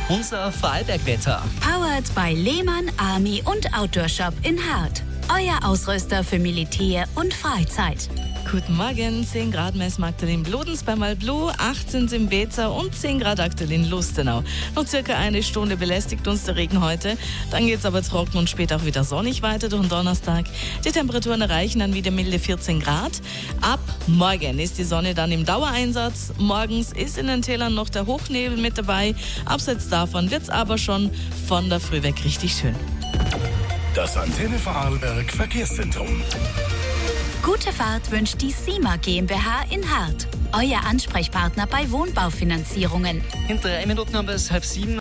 Unser Vorarlbergwetter. Powered by Lehmann Army und Outdoor Shop in Hart. Euer Ausrüster für Militär und Freizeit. Guten Morgen, 10 Grad messen aktuell in Bludenz bei Malblu, 18 im Bezer und 10 Grad aktuell in Lustenau. Noch circa eine Stunde belästigt uns der Regen heute, dann geht's aber trocken und später auch wieder sonnig weiter durch den Donnerstag. Die Temperaturen erreichen dann wieder milde 14 Grad. Ab morgen ist die Sonne dann im Dauereinsatz. Morgens ist in den Tälern noch der Hochnebel mit dabei. Abseits davon wird's aber schon von der Früh weg richtig schön. Das Antenne Vorarlberg Verkehrszentrum. Gute Fahrt wünscht die SIMA GmbH in Hart. Euer Ansprechpartner bei Wohnbaufinanzierungen. In 3 Minuten haben wir es 6:30.